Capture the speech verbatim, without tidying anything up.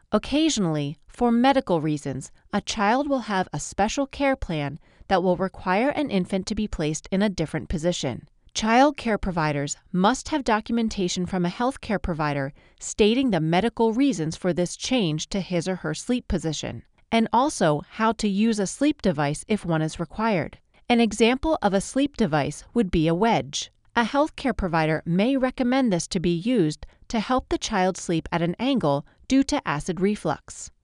Occasionally, for medical reasons, a child will have a special care plan that will require an infant to be placed in a different position. Child care providers must have documentation from a healthcare provider stating the medical reasons for this change to his or her sleep position, and also how to use a sleep device if one is required. An example of a sleep device would be a wedge. A healthcare provider may recommend this to be used to help the child sleep at an angle due to acid reflux.